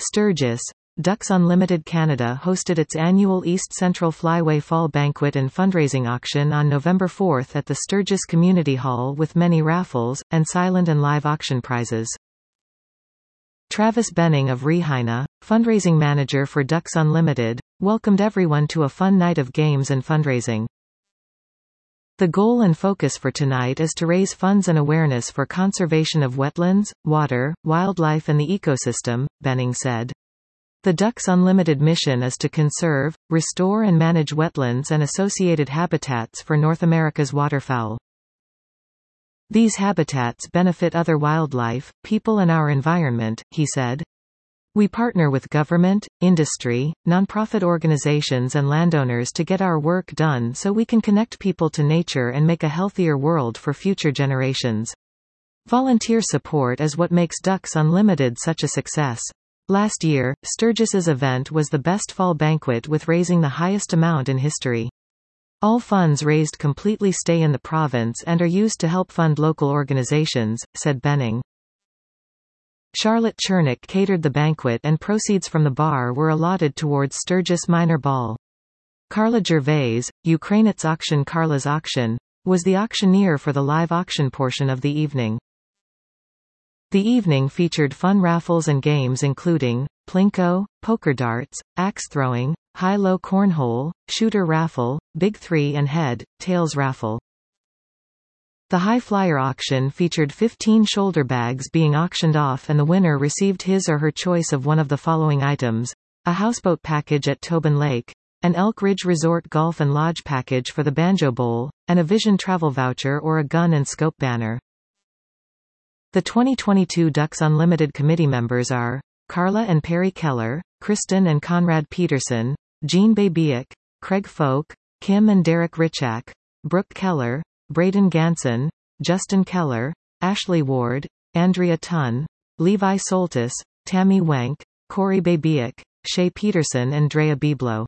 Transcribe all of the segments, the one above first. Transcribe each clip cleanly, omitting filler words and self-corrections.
Sturgis, Ducks Unlimited Canada hosted its annual East Central Flyway Fall Banquet and fundraising auction on November 4 at the Sturgis Community Hall with many raffles, and silent and live auction prizes. Travis Benning of Rehaina, fundraising manager for Ducks Unlimited, welcomed everyone to a fun night of games and fundraising. The goal and focus for tonight is to raise funds and awareness for conservation of wetlands, water, wildlife and the ecosystem, Benning said. The Ducks Unlimited mission is to conserve, restore and manage wetlands and associated habitats for North America's waterfowl. These habitats benefit other wildlife, people and our environment, he said. We partner with government, industry, nonprofit organizations and landowners to get our work done so we can connect people to nature and make a healthier world for future generations. Volunteer support is what makes Ducks Unlimited such a success. Last year, Sturgis's event was the best fall banquet with raising the highest amount in history. All funds raised completely stay in the province and are used to help fund local organizations, said Benning. Charlotte Chernick catered the banquet and proceeds from the bar were allotted towards Sturgis Minor Ball. Carla Gervais, Ukrainets Auction Carla's Auction, was the auctioneer for the live auction portion of the evening. The evening featured fun raffles and games including plinko, poker darts, axe throwing, high-low cornhole, shooter raffle, big three and head, tails raffle. The high flyer auction featured 15 shoulder bags being auctioned off and the winner received his or her choice of one of the following items: a houseboat package at Tobin Lake, an Elk Ridge Resort Golf and Lodge package for the Banjo Bowl, and a Vision travel voucher or a gun and scope banner. The 2022 Ducks Unlimited committee members are Carla and Perry Keller, Kristen and Conrad Peterson, Jean Babiak, Craig Folk, Kim and Derek Richak, Brooke Keller, Braden Ganson, Justin Keller, Ashley Ward, Andrea Tunn, Levi Soltis, Tammy Wenk, Corey Babiak, Shay Peterson and Drea Biblo.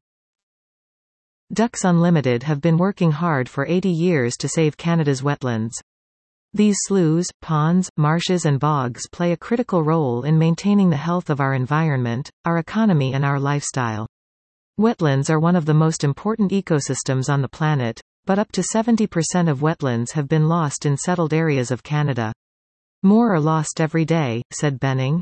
Ducks Unlimited have been working hard for 80 years to save Canada's wetlands. These sloughs, ponds, marshes and bogs play a critical role in maintaining the health of our environment, our economy and our lifestyle. Wetlands are one of the most important ecosystems on the planet, but up to 70% of wetlands have been lost in settled areas of Canada. More are lost every day, said Benning.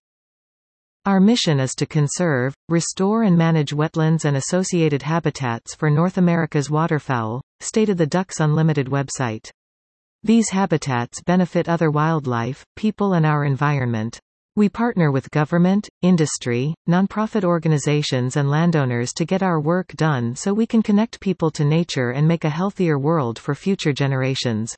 Our mission is to conserve, restore and manage wetlands and associated habitats for North America's waterfowl, stated the Ducks Unlimited website. These habitats benefit other wildlife, people and our environment. We partner with government, industry, nonprofit organizations and landowners to get our work done so we can connect people to nature and make a healthier world for future generations.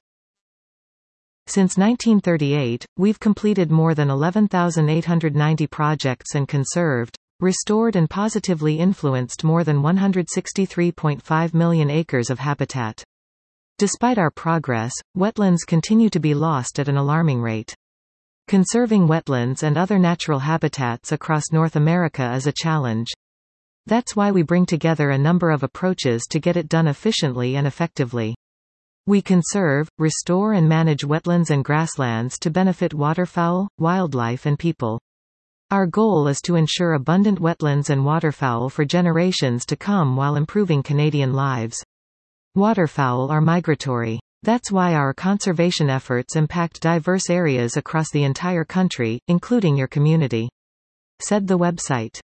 Since 1938, we've completed more than 11,890 projects and conserved, restored and positively influenced more than 163.5 million acres of habitat. Despite our progress, wetlands continue to be lost at an alarming rate. Conserving wetlands and other natural habitats across North America is a challenge. That's why we bring together a number of approaches to get it done efficiently and effectively. We conserve, restore and manage wetlands and grasslands to benefit waterfowl, wildlife and people. Our goal is to ensure abundant wetlands and waterfowl for generations to come while improving Canadian lives. Waterfowl are migratory. That's why our conservation efforts impact diverse areas across the entire country, including your community, said the website.